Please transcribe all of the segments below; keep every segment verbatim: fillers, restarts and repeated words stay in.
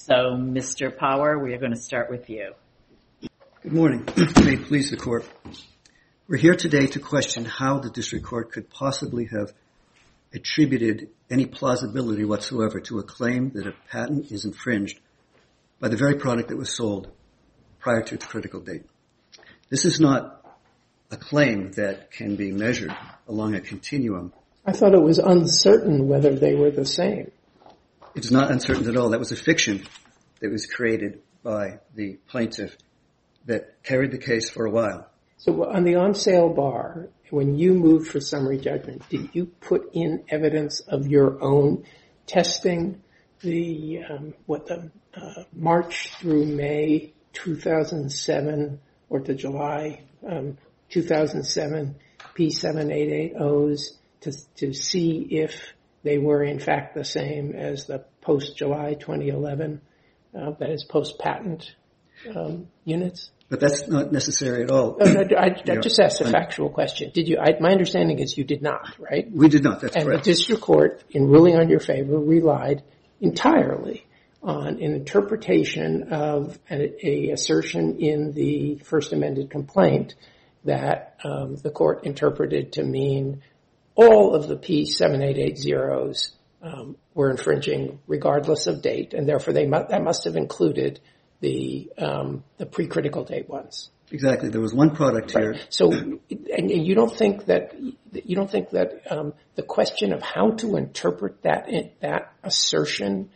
So, Mister Power, we are going to start with you. Good morning. May it please the Court. We're here today to question how the District Court could possibly have attributed any plausibility whatsoever to a claim that a patent is infringed by the very product that was sold prior to its critical date. This is not a claim that can be measured along a continuum. I thought it was uncertain whether they were the same. It's not uncertain at all. That was a fiction that was created by the plaintiff that carried the case for a while. So on the on-sale bar, when you moved for summary judgment, did you put in evidence of your own testing, the um, what the uh, March through May two thousand seven or to July um, two thousand seven P seven eight eight O's to to see if they were in fact the same as the post-July twenty eleven, uh, that is post-patent um, units? But that's not necessary at all. No, no, I, I just asked a factual question. Did you? I, my understanding is you did not, right? We did not. That's and correct. And the district court, in ruling on your favor, relied entirely on an interpretation of a, a assertion in the first amended complaint that um, the court interpreted to mean all of the P seven eight eight zeros um, were infringing regardless of date, and therefore they mu- that must have included the um, the pre-critical date ones. Exactly. There was one product here. Right. So, and, and you don't think that you don't think that um, the question of how to interpret that that assertion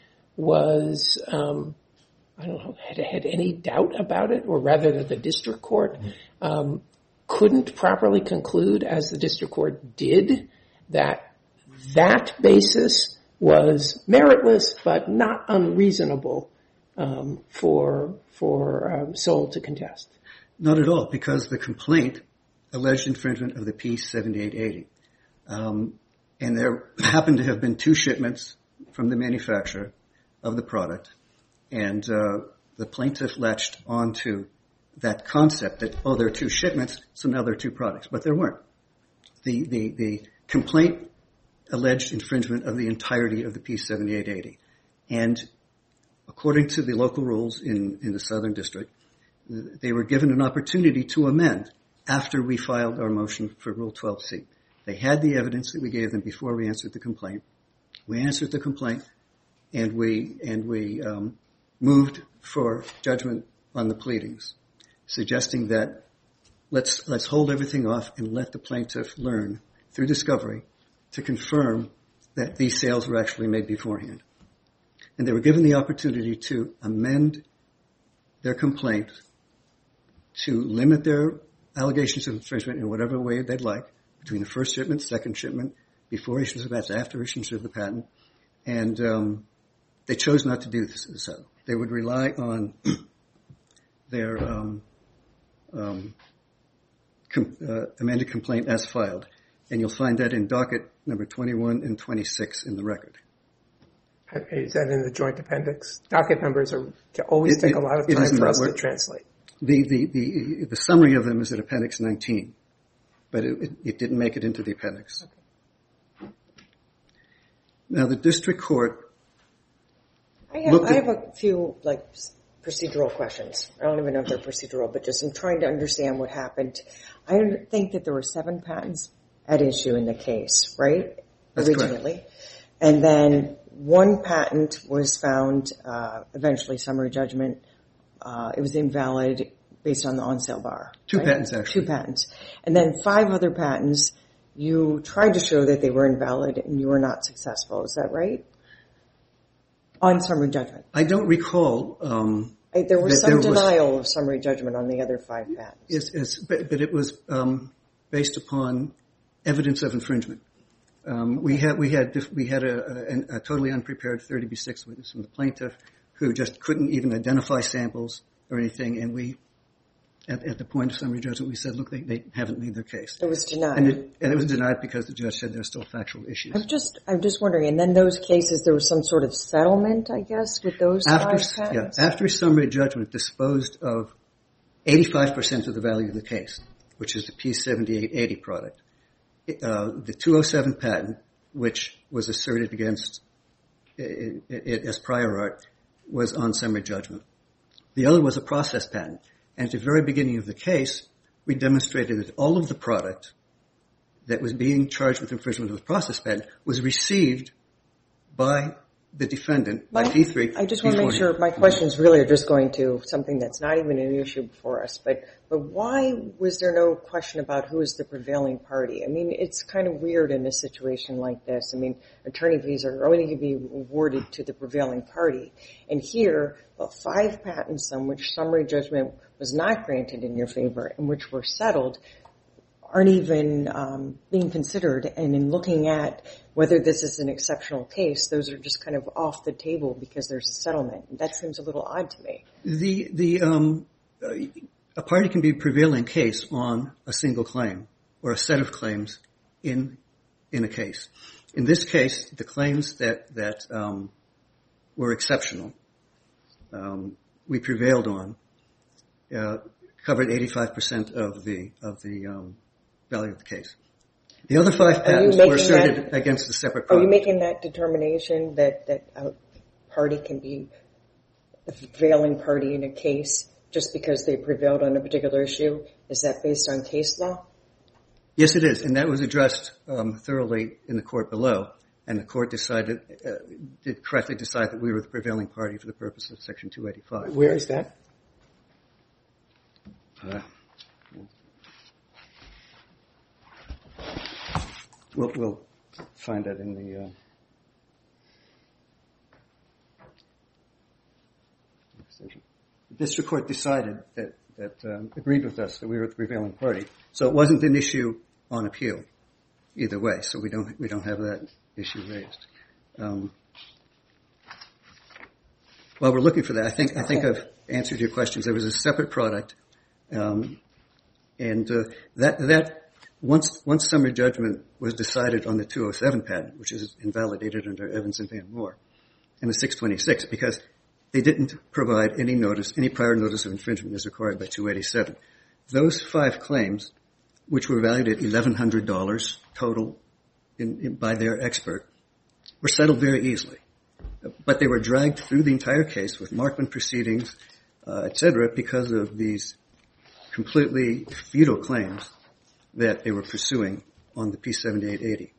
was um, I don't know had, had any doubt about it, or rather that the district court um, couldn't properly conclude, as the district court did, that that basis was meritless but not unreasonable um, for for um, Sol to contest? Not at all, because the complaint alleged infringement of the P seventy-eight eighty. Um, and there happened to have been two shipments from the manufacturer of the product, and uh, the plaintiff latched onto that concept that, oh, there are two shipments, so now there are two products. But there weren't. The, the, the complaint alleged infringement of the entirety of the P seventy-eight eighty. And according to the local rules in, in the Southern District, they were given an opportunity to amend after we filed our motion for Rule twelve C. They had the evidence that we gave them before we answered the complaint. We answered the complaint, and we and we um, moved for judgment on the pleadings, suggesting that let's let's hold everything off and let the plaintiff learn through discovery to confirm that these sales were actually made beforehand. And they were given the opportunity to amend their complaint to limit their allegations of infringement in whatever way they'd like, between the first shipment, second shipment, before issuance of patents, after issuance of the patent. And um, they chose not to do this. So they would rely on their um, um, com- uh, amended complaint as filed. And you'll find that in docket number twenty-one and twenty-six in the record. Is that in the joint appendix? Docket numbers are always It, take it, a lot of time for us to translate. The, the, the, the summary of them is at appendix nineteen, but it, it, it didn't make it into the appendix. Okay. Now the district court I have, I have a few like procedural questions. I don't even know if they're procedural, but just I'm trying to understand what happened. I think that there were seven patents at issue in the case, right? That's Originally. Correct. And then one patent was found, uh, eventually summary judgment, uh, it was invalid based on the on-sale bar. Two right? patents, actually. Two patents. And then five other patents, you tried to show that they were invalid and you were not successful. Is that right? On summary judgment. I don't recall. Um, I, there was some there denial was, of summary judgment on the other five patents. Yes, yes, but, but it was um, based upon evidence of infringement. Um, we had we had we had a, a, a totally unprepared thirty B six witness from the plaintiff who just couldn't even identify samples or anything, and we, at, at the point of summary judgment, we said, look, they, they haven't made their case. It was denied, and it, and it was denied because the judge said there are still factual issues. I'm just I'm just wondering. And then those cases, there was some sort of settlement, I guess, with those after, five patents. Yeah, after summary judgment disposed of eighty-five percent of the value of the case, which is the P seventy-eight eighty product. Uh, the two oh seven patent, which was asserted against it, it, it as prior art, was on summary judgment. The other was a process patent. And at the very beginning of the case, we demonstrated that all of the product that was being charged with infringement of the process patent was received by the defendant, by P three. I just want to make sure my questions really are just going to something that's not even an issue before us. But but why was there no question about who is the prevailing party? I mean, it's kind of weird in a situation like this. I mean, attorney fees are only going to be awarded to the prevailing party. And here, well, five patents on which summary judgment was not granted in your favor and which were settled aren't even um, being considered. And in looking at whether this is an exceptional case, those are just kind of off the table because there's a settlement. That seems a little odd to me. The the um, a party can be a prevailing case on a single claim or a set of claims in in a case. In this case, the claims that that um, were exceptional, um, we prevailed on, uh, covered eighty-five percent of the of the um, value of the case. The other five patents were asserted that, against a separate product. Are you making that determination that, that a party can be a prevailing party in a case just because they prevailed on a particular issue? Is that based on case law? Yes, it is. And that was addressed um, thoroughly in the court below. And the court decided, uh, did correctly decide that we were the prevailing party for the purpose of Section two eighty-five. Where is that? Uh, We'll, we'll find that in the, uh, decision. The district court decided that, that um, agreed with us that we were the prevailing party. So it wasn't an issue on appeal either way. So we don't, we don't have that issue raised. Um, while we're looking for that, I think, I think I've answered your questions. There was a separate product, um, and uh, that, that, Once, once summary judgment was decided on the two oh seven patent, which is invalidated under Evans and Van Moore, and the six twenty-six, because they didn't provide any notice, any prior notice of infringement as required by two eighty-seven. Those five claims, which were valued at eleven hundred dollars total in, in, by their expert, were settled very easily. But they were dragged through the entire case with Markman proceedings, uh, et cetera, because of these completely futile claims that they were pursuing on the P seventy-eight eighty.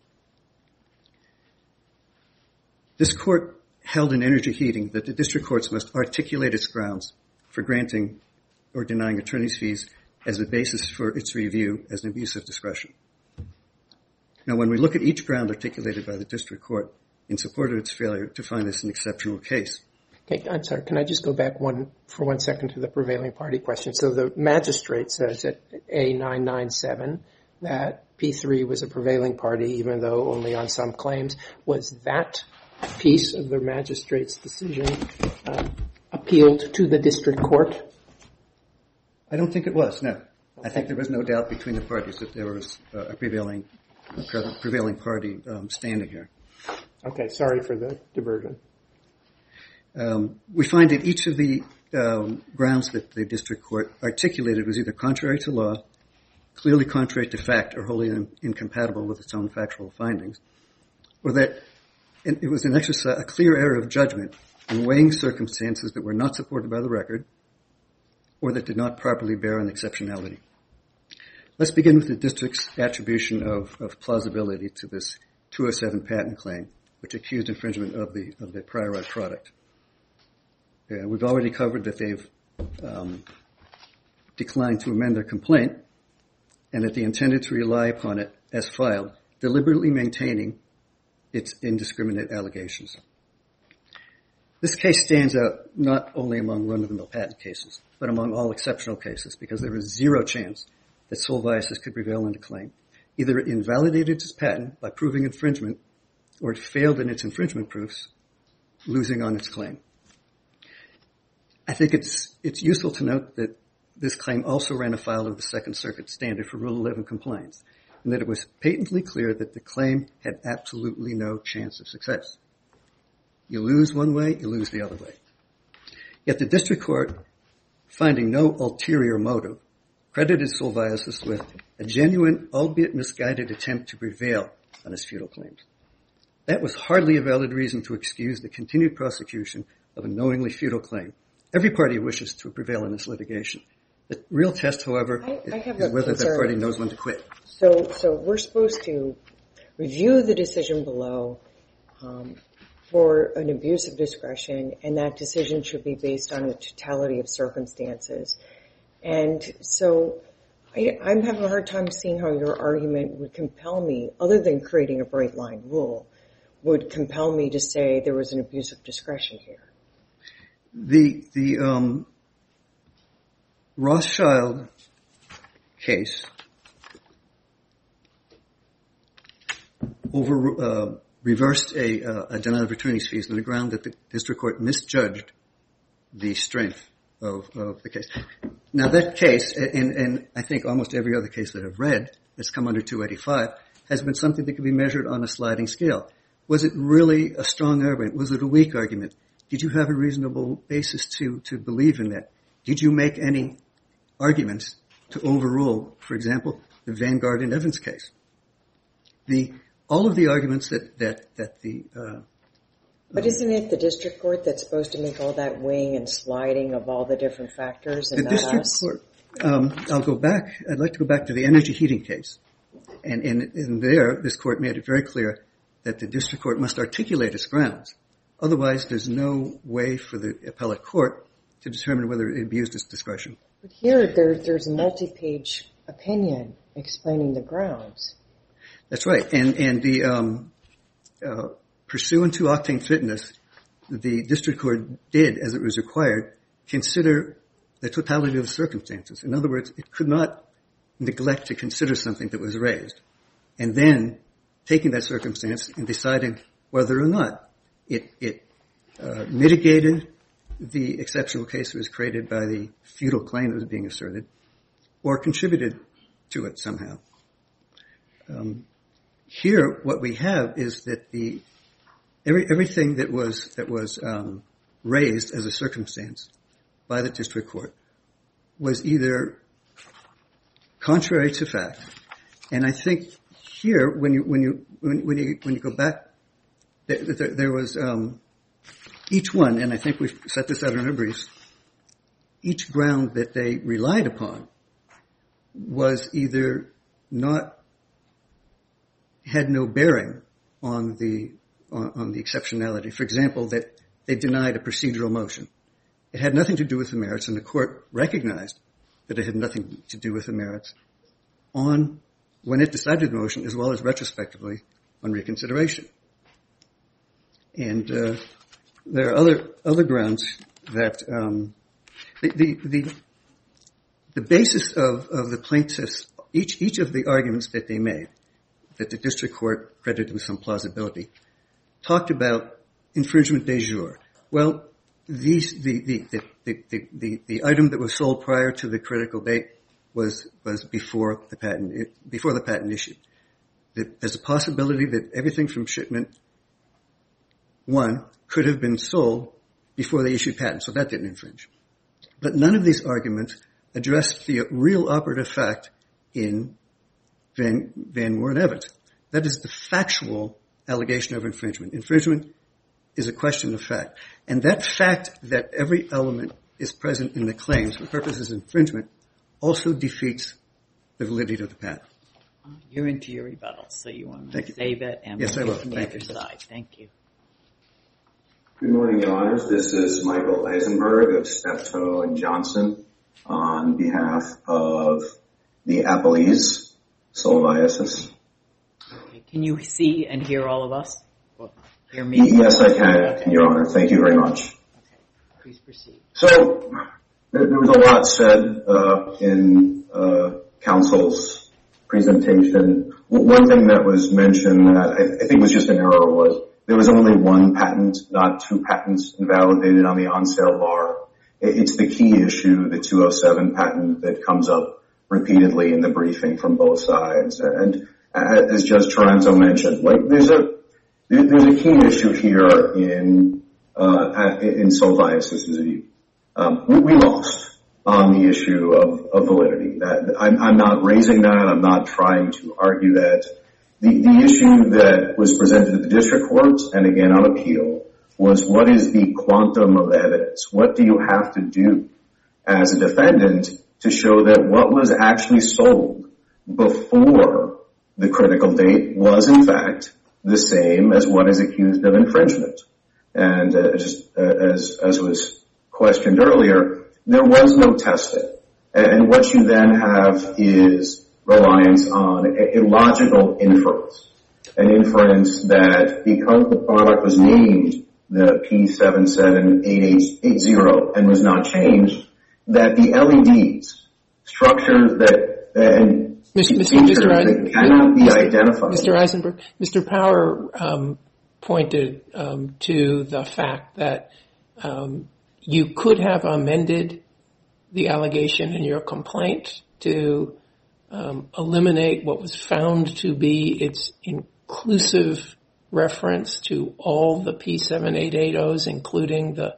This court held in Energy Heating that the district courts must articulate its grounds for granting or denying attorney's fees as a basis for its review as an abuse of discretion. Now, when we look at each ground articulated by the district court in support of its failure to find this an exceptional case. Okay, I'm sorry. Can I just go back one for one second to the prevailing party question? So the magistrate says at A nine ninety-seven that P three was a prevailing party, even though only on some claims. Was that piece of the magistrate's decision um, appealed to the district court? I don't think it was, no. I think there was no doubt between the parties that there was uh, a prevailing a prevailing party um, standing here. Okay, sorry for the diversion. Um, we find that each of the um, grounds that the district court articulated was either contrary to law, clearly contrary to fact, or wholly in, incompatible with its own factual findings, or that it was an exercise, a clear error of judgment in weighing circumstances that were not supported by the record, or that did not properly bear on exceptionality. Let's begin with the district's attribution of, of plausibility to this two oh seven patent claim, which accused infringement of the of the prior art product. Uh, we've already covered that they've um, declined to amend their complaint, and that they intended to rely upon it as filed, deliberately maintaining its indiscriminate allegations. This case stands out not only among run-of-the-mill patent cases, but among all exceptional cases, because there is zero chance that Solviasis could prevail in a claim. Either it invalidated its patent by proving infringement, or it failed in its infringement proofs, losing on its claim. I think it's it's useful to note that this claim also ran afoul of the Second Circuit standard for Rule eleven compliance, and that it was patently clear that the claim had absolutely no chance of success. You lose one way, you lose the other way. Yet the district court, finding no ulterior motive, credited Solviasis with a genuine, albeit misguided, attempt to prevail on its futile claims. That was hardly a valid reason to excuse the continued prosecution of a knowingly futile claim. Every party wishes to prevail in this litigation. The real test, however, I, I have is whether concern. that party knows when to quit. So, so we're supposed to review the decision below um, for an abuse of discretion, and that decision should be based on a totality of circumstances. And so I, I'm having a hard time seeing how your argument would compel me, other than creating a bright line rule, would compel me to say there was an abuse of discretion here. The the um, Rothschild case over uh, reversed a, uh, a denial of attorney's fees on the ground that the district court misjudged the strength of, of the case. Now that case, and, and I think almost every other case that I've read that's come under two eighty-five, has been something that can be measured on a sliding scale. Was it really a strong argument? Was it a weak argument? Did you have a reasonable basis to, to believe in that? Did you make any arguments to overrule, for example, the Vanguard and Evans case? The all of the arguments that that that the uh, But isn't it the district court that's supposed to make all that weighing and sliding of all the different factors, and the not district us? court? Um, I'll go back. I'd like to go back to the energy heating case, and in, in there, this court made it very clear that the district court must articulate its grounds. Otherwise, there's no way for the appellate court to determine whether it abused its discretion. But here, there, there's a multi-page opinion explaining the grounds. That's right, and and the um, uh, pursuant to Octane Fitness, the district court did, as it was required, consider the totality of the circumstances. In other words, it could not neglect to consider something that was raised, and then taking that circumstance and deciding whether or not it, it uh, mitigated the exceptional case that was created by the futile claim that was being asserted, or contributed to it somehow. Um, here, what we have is that the every, everything that was that was um, raised as a circumstance by the district court was either contrary to fact, and I think here, when you when you when, when you when you go back, there, there, there was um, each one, and I think we've set this out in our briefs. Each ground that they relied upon was either not had no bearing on the on, on the exceptionality. For example, that they denied a procedural motion. It had nothing to do with the merits, and the court recognized that it had nothing to do with the merits on when it decided the motion, as well as retrospectively on reconsideration. And uh, there are other other grounds that um, the, the the the basis of, of the plaintiffs, each each of the arguments that they made, that the district court credited with some plausibility, talked about infringement de jure. Well, these the the the the, the, the, the item that was sold prior to the critical date was was before the patent before the patent issue. There's a possibility that everything from shipment one could have been sold before they issued patent, so that didn't infringe. But none of these arguments addressed the real operative fact in Van, Van Warren Evans. That is the factual allegation of infringement. Infringement is a question of fact. And that fact that every element is present in the claims for purposes of infringement also defeats the validity of the patent. You're into your rebuttal, so you want to Thank save you. it, and yes, we'll I go will. from the Thank other you. side. Thank you. Good morning, Your Honors. This is Michael Eisenberg of Steptoe and Johnson on behalf of the appellees, Solviasis. Okay. Can you see and hear all of us? Well, hear me? Yes, I can, okay. Your Honor. Thank you very much. Okay. Please proceed. So, there, there was a lot said uh, in uh, counsel's presentation. One thing that was mentioned that I, I think was just an error was there was only one patent, not two patents invalidated on the on-sale bar. It's the key issue, the two oh seven patent that comes up repeatedly in the briefing from both sides. And as Judge Taranto mentioned, like there's a there's a key issue here in uh, in Solviasis' view. Um, we, we lost on the issue of, of validity. That I'm, I'm not raising that. I'm not trying to argue that. The, the issue that was presented at the district court and again on appeal was what is the quantum of evidence? What do you have to do as a defendant to show that what was actually sold before the critical date was in fact the same as what is accused of infringement? And uh, just uh, as, as was questioned earlier, there was no testing. And what you then have is reliance on a, a logical inference. An inference that because the product was named the P seven seven eight eight eight zero and was not changed, that the L E Ds, structures that, and Mister features Mister that cannot be Mister identified. Mister Eisenberg, Mister Power um, pointed um, to the fact that um, you could have amended the allegation in your complaint to um, eliminate what was found to be its inclusive reference to all the P seven eight eight zeros, including the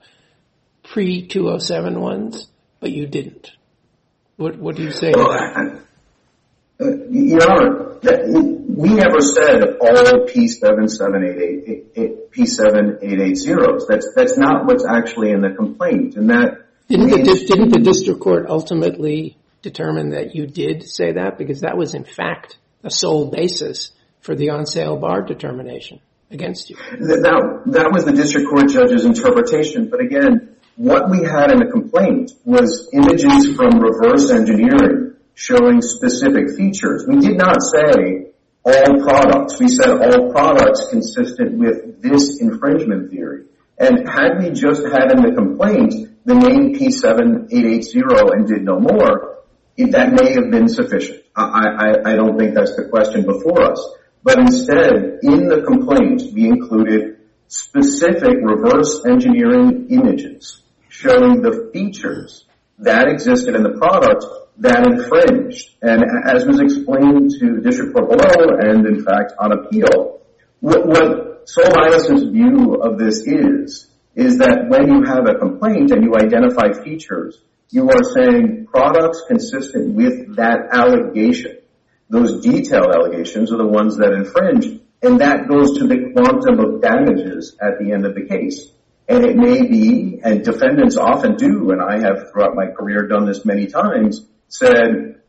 pre two oh seven ones, but you didn't. What, what do you say well, to that? Uh, Your Honor, we never said all P seven seven eight eight, P seven eight eight zeros. That's, that's not what's actually in the complaint. And that Didn't the, means, didn't the district court ultimately determine that you did say that? Because that was, in fact, the sole basis for the on-sale bar determination against you. That, that was the district court judge's interpretation. But again, what we had in the complaint was images from reverse engineering showing specific features. We did not say all products. We said all products consistent with this infringement theory. And had we just had in the complaint the name P seven eight eight zero and did no more, it, that may have been sufficient. I, I, I don't think that's the question before us. But instead, in the complaint, we included specific reverse engineering images showing the features that existed in the product that infringed. And as was explained to the district court below, and in fact on appeal, what, what Solvius's view of this is, is that when you have a complaint and you identify features, you are saying products consistent with that allegation. Those detailed allegations are the ones that infringe, and that goes to the quantum of damages at the end of the case. And it may be, and defendants often do, and I have throughout my career done this many times, said,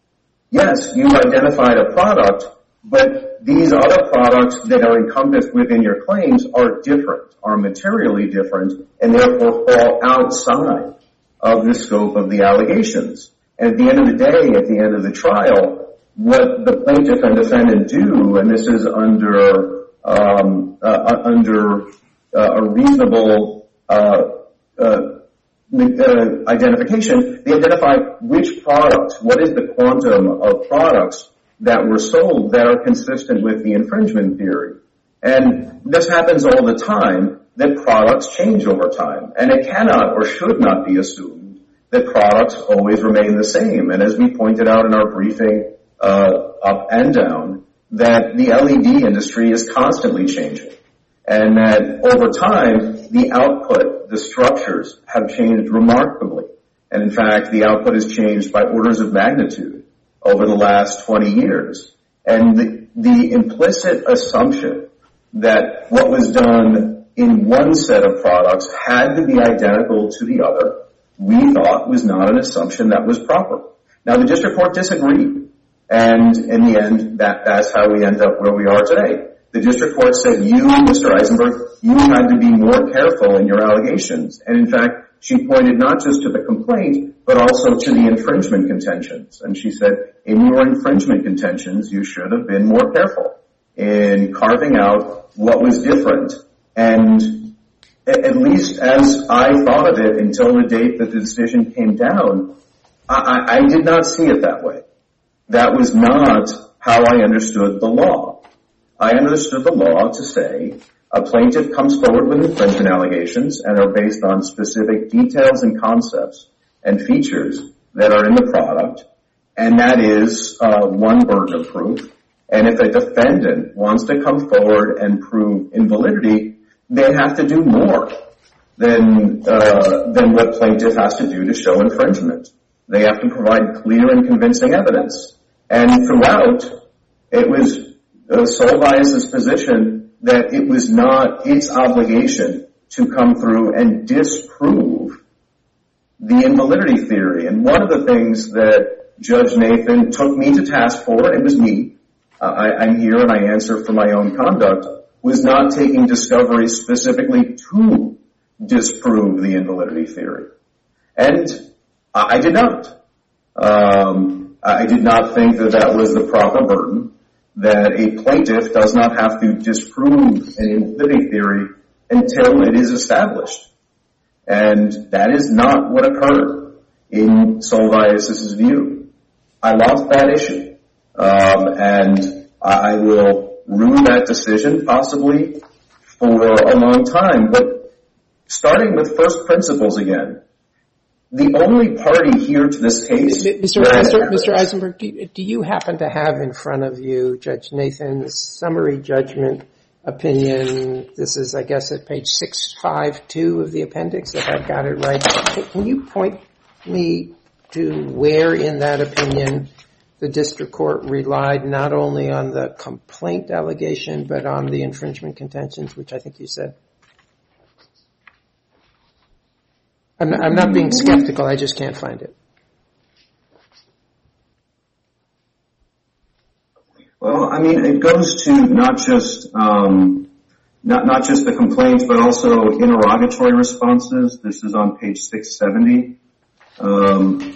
yes, you identified a product, but these other products that are encompassed within your claims are different, are materially different, and therefore fall outside of the scope of the allegations. And at the end of the day, at the end of the trial, what the plaintiff and defendant do, and this is under um, uh, under uh, a reasonable uh, uh, uh, identification, they identify which products, what is the quantum of products that were sold that are consistent with the infringement theory. And this happens all the time, that products change over time. And it cannot or should not be assumed that products always remain the same. And as we pointed out in our briefing, uh, up and down, that the L E D industry is constantly changing. And that over time, the output, the structures have changed remarkably. And in fact, the output has changed by orders of magnitude over the last twenty years. And the, the implicit assumption that what was done in one set of products had to be identical to the other, we thought was not an assumption that was proper. Now, the district court disagreed. And in the end, that, that's how we end up where we are today. The district court said, you, Mister Eisenberg, you had to be more careful in your allegations. And in fact, she pointed not just to the complaint, but also to the infringement contentions. And she said, in your infringement contentions, you should have been more careful in carving out what was different. And at least as I thought of it until the date that the decision came down, I, I did not see it that way. That was not how I understood the law. I understood the law to say a plaintiff comes forward with infringement allegations and are based on specific details and concepts and features that are in the product, and that is uh, one burden of proof. And if a defendant wants to come forward and prove invalidity, they have to do more than uh, than what plaintiff has to do to show infringement. They have to provide clear and convincing evidence. And throughout, it was uh, Solvius's position that it was not its obligation to come through and disprove the invalidity theory. And one of the things that Judge Nathan took me to task for, it was me, uh, I, I'm here and I answer for my own conduct, was not taking discovery specifically to disprove the invalidity theory. And I did not. Um, I did not think that that was the proper burden, that a plaintiff does not have to disprove an invalidity theory until it is established. And that is not what occurred in Solvius' view. I lost that issue. Um, and I will rue that decision possibly for a long time. But starting with first principles again, the only party here to this case... Mister Mister Mister Eisenberg, do, do you happen to have in front of you Judge Nathan's summary judgment opinion? This is, I guess, at page six fifty-two of the appendix, if I've got it right. Can you point me to where in that opinion the district court relied not only on the complaint allegation, but on the infringement contentions, which I think you said? I'm not, I'm not being skeptical, I just can't find it. Well, I mean, it goes to not just um, not not just the complaints, but also interrogatory responses. This is on page six seventy. Um,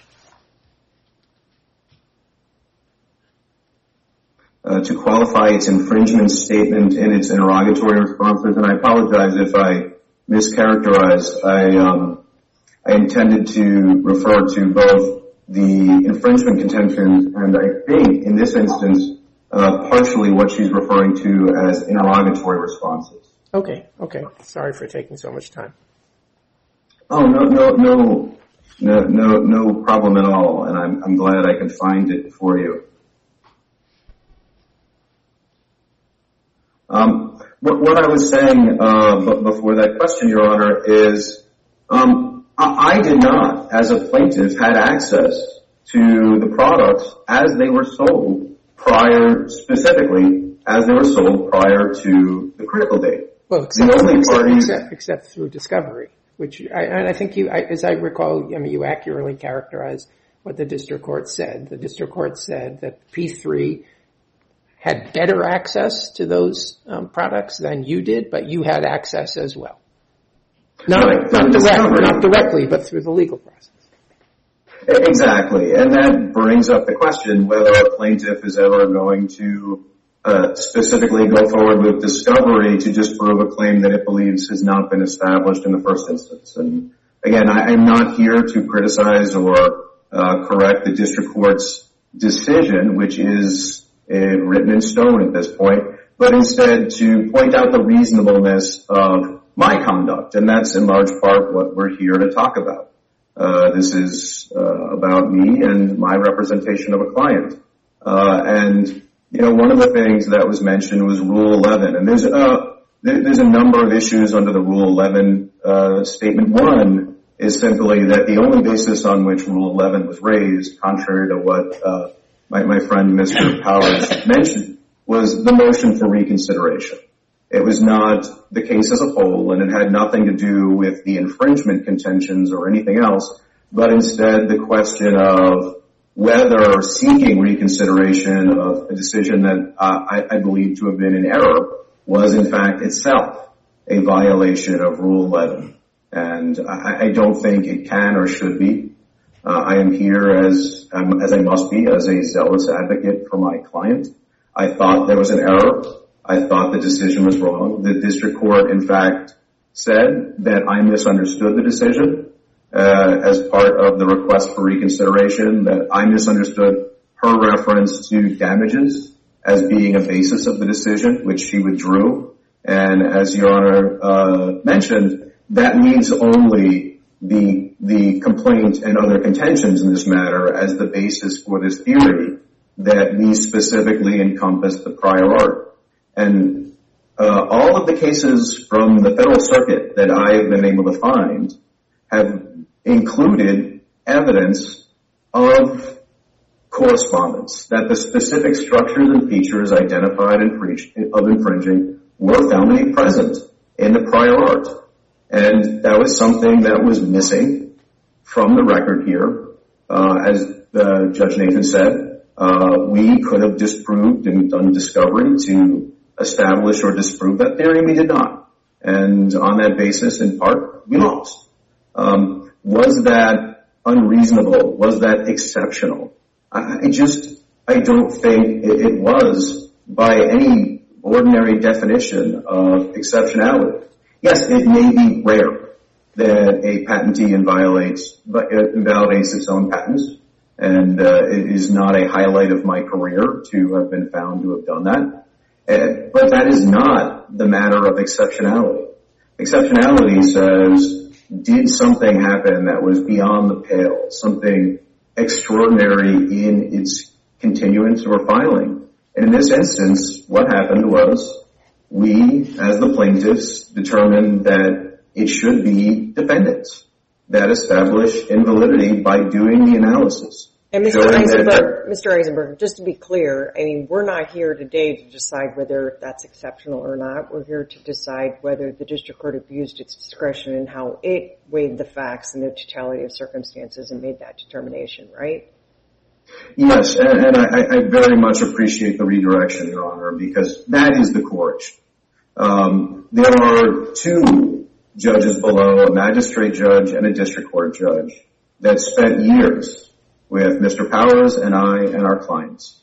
uh, to qualify its infringement statement in its interrogatory responses, and I apologize if I mischaracterized. I um, I intended to refer to both the infringement contentions and I think in this instance uh, partially what she's referring to as interrogatory responses. Okay, okay. Sorry for taking so much time. Oh no no no no no no problem at all, and I'm I'm glad I could find it for you. Um, what, what I was saying uh, b- before that question, Your Honor, is um, I, I did not, as a plaintiff, had access to the products as they were sold prior, specifically as they were sold prior to the critical date. Well, except, the only except, party, except, except through discovery, which I, and I think you, I, as I recall, I mean, you accurately characterized what the district court said. The district court said that P three had better access to those um, products than you did, but you had access as well. Not, right, not, direct, not directly, but through the legal process. Exactly, and that brings up the question whether a plaintiff is ever going to uh, specifically go forward with discovery to disprove a claim that it believes has not been established in the first instance. And again, I, I'm not here to criticize or uh, correct the district court's decision, which is uh, written in stone at this point, but instead to point out the reasonableness of my conduct, and that's in large part what we're here to talk about. Uh, this is uh, about me and my representation of a client. Uh, and, you know, one of the things that was mentioned was Rule eleven. And there's a, there's a number of issues under the Rule eleven uh, statement. One is simply that the only basis on which Rule eleven was raised, contrary to what uh, my, my friend Mister Powers mentioned, was the motion for reconsideration. It was not the case as a whole, and it had nothing to do with the infringement contentions or anything else, but instead the question of whether seeking reconsideration of a decision that uh, I, I believe to have been in error was in fact itself a violation of Rule eleven. And I, I don't think it can or should be. Uh, I am here as, um, as I must be, as a zealous advocate for my client. I thought there was an error. I thought the decision was wrong. The district court, in fact, said that I misunderstood the decision uh, as part of the request for reconsideration, that I misunderstood her reference to damages as being a basis of the decision, which she withdrew. And as Your Honor uh, mentioned, that leaves only the the complaint and other contentions in this matter as the basis for this theory that we specifically encompass the prior art. And uh, all of the cases from the Federal Circuit that I have been able to find have included evidence of correspondence, that the specific structures and features identified in breach of infringing were found to be present in the prior art. And that was something that was missing from the record here. Uh, as uh, Judge Nathan said, uh, we could have disproved and done discovery to establish or disprove that theory, and we did not. And on that basis, in part, we lost. Um, was that unreasonable? Was that exceptional? I, I just, I don't think it, it was by any ordinary definition of exceptionality. Yes, it may be rare that a patentee invalidates, invalidates its own patents, and uh, it is not a highlight of my career to have been found to have done that. Uh, but that is not the matter of exceptionality. Exceptionality says, did something happen that was beyond the pale, something extraordinary in its continuance or filing? And in this instance, what happened was we, as the plaintiffs, determined that it should be defendants that establish invalidity by doing the analysis. And Mister Eisenberg, Mister Eisenberg, just to be clear, I mean, we're not here today to decide whether that's exceptional or not. We're here to decide whether the district court abused its discretion in how it weighed the facts and the totality of circumstances and made that determination, right? Yes, and, and I, I very much appreciate the redirection, Your Honor, because that is the core issue. Um, there are two judges below, a magistrate judge and a district court judge, that spent years with Mister Powers and I and our clients.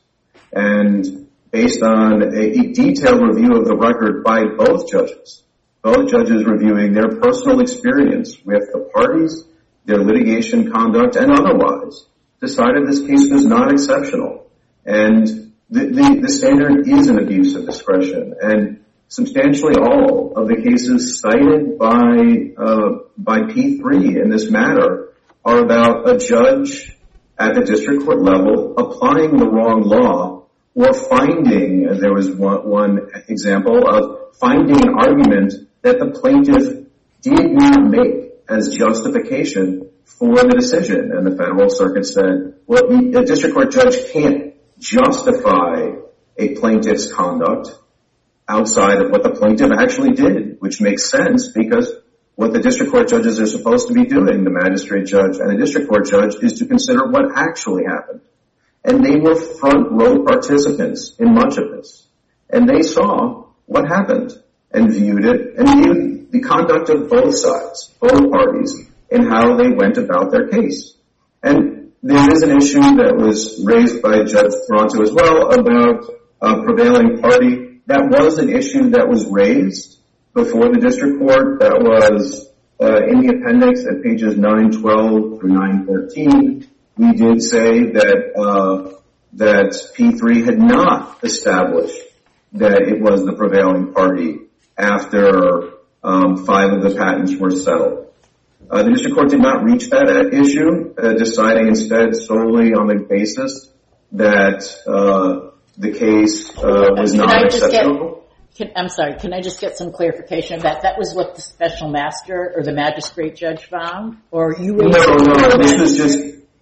And based on a, a detailed review of the record by both judges, both judges reviewing their personal experience with the parties, their litigation conduct, and otherwise, decided this case was not exceptional. And the, the, the standard is an abuse of discretion. And substantially all of the cases cited by uh, by P three in this matter are about a judge at the district court level applying the wrong law or finding, there was one, one example of finding an argument that the plaintiff did not make as justification for the decision. And the Federal Circuit said, well, the district court judge can't justify a plaintiff's conduct outside of what the plaintiff actually did, which makes sense because what the district court judges are supposed to be doing, the magistrate judge and the district court judge, is to consider what actually happened. And they were front row participants in much of this. And they saw what happened and viewed it and viewed the conduct of both sides, both parties, in how they went about their case. And there is an issue that was raised by Judge Toronto as well about a prevailing party. That was an issue that was raised before the district court. That was uh, in the appendix at pages nine twelve through nine fourteen. We did say that uh, that P three had not established that it was the prevailing party after um, five of the patents were settled. Uh, the district court did not reach that issue, uh, deciding instead solely on the basis that uh, the case uh, was can not acceptable. Get, can, I'm sorry, can I just get some clarification of that? That was what the special master or the magistrate judge found? Or you raised No, it no, the this was just,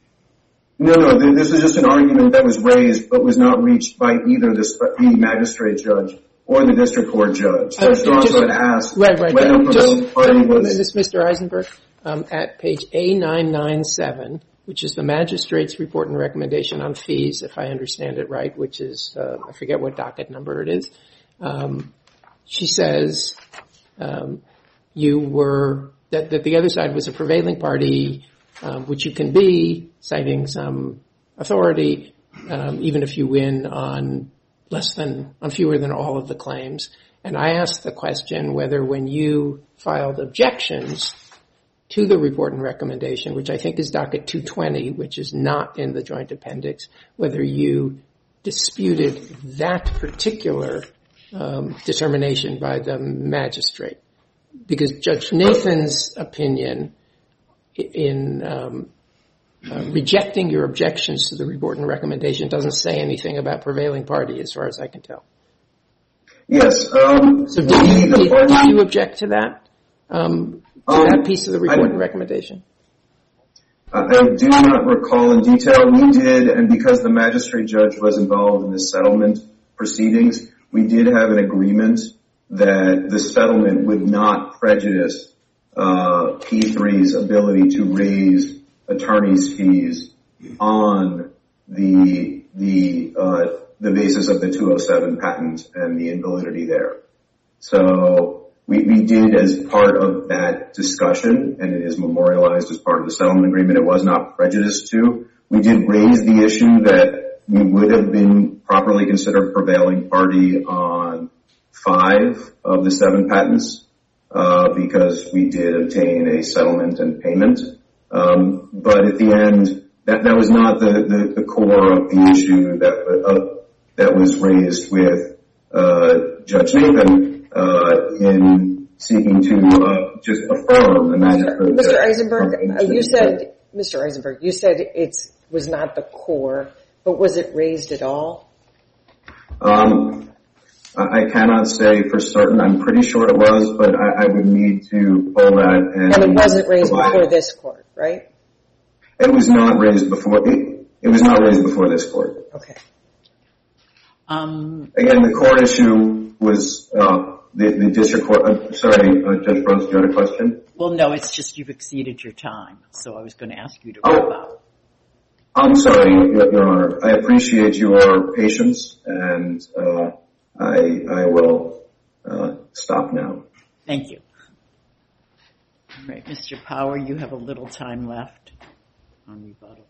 no, no, this was just an argument that was raised but was not reached by either the, the magistrate judge or the district court judge. So Uh, Toronto had asked right, right, whether right. the Just, party was... This, Mister Eisenberg, um, at page A nine ninety-seven, which is the magistrate's report and recommendation on fees, if I understand it right, which is, uh, I forget what docket number it is. Um, she says um, you were, that, that the other side was a prevailing party, um, which you can be, citing some authority, um, even if you win on less than, on fewer than all of the claims. And I asked the question whether when you filed objections to the report and recommendation, which I think is docket two twenty, which is not in the joint appendix, whether you disputed that particular um, determination by the magistrate. Because Judge Nathan's opinion in um, uh, rejecting your objections to the report and recommendation doesn't say anything about prevailing party as far as I can tell. Yes. Um, so did you, did, did you object to that? Um, to um, that piece of the report I, and recommendation? I do not recall in detail. We did, and because the magistrate judge was involved in the settlement proceedings, we did have an agreement that the settlement would not prejudice uh, P three's ability to raise attorney's fees on the the uh, the basis of the two oh seven patent and the invalidity there. So we, we did, as part of that discussion, and it is memorialized as part of the settlement agreement, it was not prejudiced to. We did raise the issue that we would have been properly considered prevailing party on five of the seven patents uh, because we did obtain a settlement and payment. Um, but at the end, that, that was not the, the, the core of the issue that uh, that was raised with uh, Judge Nathan uh, in seeking to uh, just affirm the magistrate. Mister Eisenberg, uh, you said, Mister Eisenberg, you said it was not the core, but was it raised at all? Um, I cannot say for certain. I'm pretty sure it was, but I, I would need to pull that. And, and it wasn't raised provide. before this court, right? It was not raised before. It, it was not raised before this court. Okay. Um, Again, the court issue was uh, the, the district court. Uh, sorry, uh, Judge Brooks, you had a question? Well, no, it's just you've exceeded your time, so I was going to ask you to oh. wrap up. I'm sorry, Your, Your Honor. I appreciate your patience, and uh, I I will uh, stop now. Thank you. All right, Mister Power, you have a little time left on rebuttal.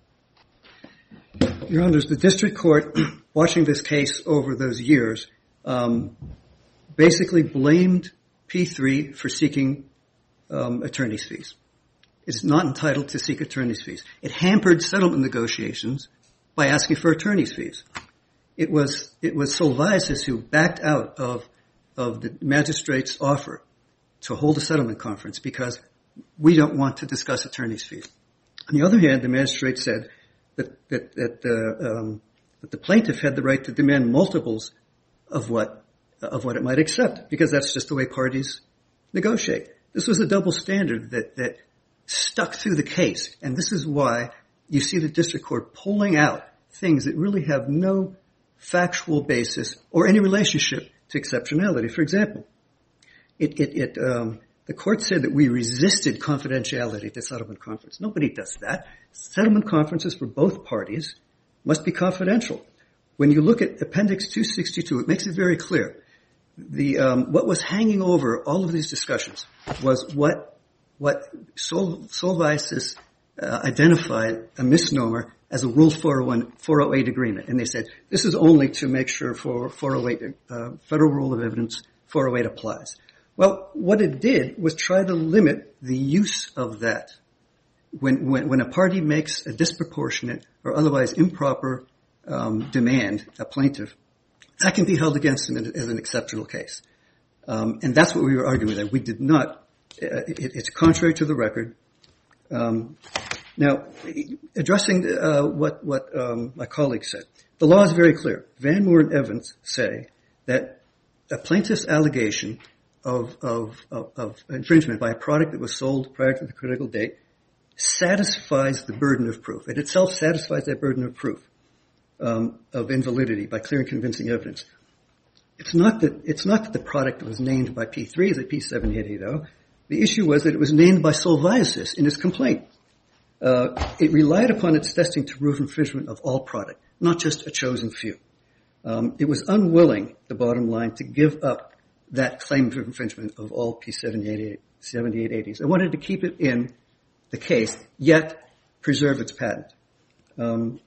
Your Honor, the district court, watching this case over those years, um, basically blamed P three for seeking um, attorney's fees. It's not entitled to seek attorney's fees. It hampered settlement negotiations by asking for attorney's fees. It was it was Solviasis who backed out of of the magistrate's offer to hold a settlement conference because we don't want to discuss attorney's fees. On the other hand, the magistrate said that that, that the um, that the plaintiff had the right to demand multiples of what of what it might accept because that's just the way parties negotiate. This was a double standard that that. stuck through the case, and this is why you see the district court pulling out things that really have no factual basis or any relationship to exceptionality. For example, it, it, it um, the court said that we resisted confidentiality at the settlement conference. Nobody does that. Settlement conferences for both parties must be confidential. When you look at Appendix two sixty-two, it makes it very clear. The um, what was hanging over all of these discussions was what What Sol, Solviasis uh, identified a misnomer as a Rule four oh one, four oh eight agreement. And they said, this is only to make sure for four oh eight, uh, Federal Rule of Evidence four oh eight applies. Well, what it did was try to limit the use of that. When, when, when a party makes a disproportionate or otherwise improper um, demand, a plaintiff, that can be held against them as an exceptional case. Um, and that's what we were arguing there. We did not Uh, it, it's contrary to the record. Um, now, addressing uh, what what um, my colleague said, the law is very clear. Van Moore and Evans say that a plaintiff's allegation of, of of of infringement by a product that was sold prior to the critical date satisfies the burden of proof. It itself satisfies that burden of proof um, of invalidity by clear and convincing evidence. It's not that it's not that the product was named by P three as a P seven eighty, though. The issue was that it was named by Solviasis in its complaint. Uh, it relied upon its testing to prove infringement of all product, not just a chosen few. Um, it was unwilling, the bottom line, to give up that claim of infringement of all P seventy-eight eighties. It wanted to keep it in the case, yet preserve its patent. Um,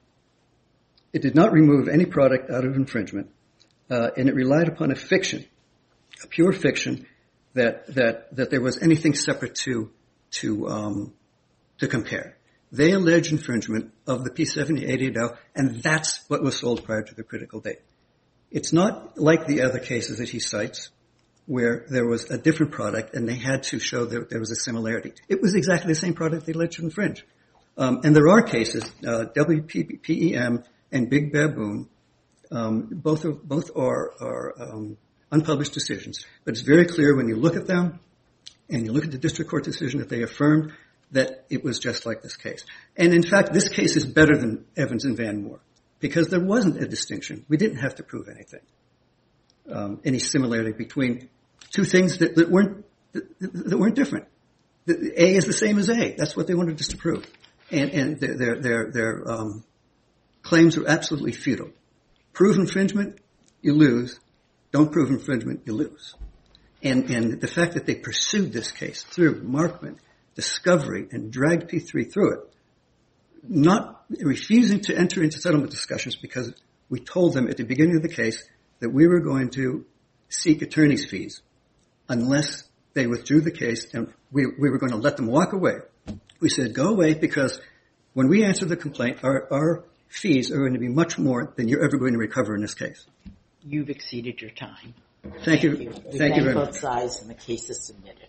it did not remove any product out of infringement, uh, and it relied upon a fiction, a pure fiction, that that that there was anything separate to to um to compare. They allege infringement of the P seventy eighty, and that's what was sold prior to the critical date. It's not like the other cases that he cites where there was a different product and they had to show that there was a similarity. It was exactly the same product they alleged to infringe. Um, and there are cases, uh, W P E M and Big Baboon, um, both are, both are, are um, unpublished decisions. But it's very clear when you look at them and you look at the district court decision that they affirmed that it was just like this case. And in fact, this case is better than Evans and Van Moore because there wasn't a distinction. We didn't have to prove anything, um, any similarity between two things that, that weren't that, that weren't different. The, A is the same as A. That's what they wanted us to prove, and and their their their, their um, claims are absolutely futile. Prove infringement, you lose. Don't prove infringement, you lose. And and the fact that they pursued this case through Markman, discovery, and dragged P three through it, not refusing to enter into settlement discussions because we told them at the beginning of the case that we were going to seek attorney's fees unless they withdrew the case, and we, we were going to let them walk away. We said, go away, because when we answer the complaint, our, our fees are going to be much more than you're ever going to recover in this case. You've exceeded your time. Thank you. Thank you, Thank you very much. both sides, and the case is submitted.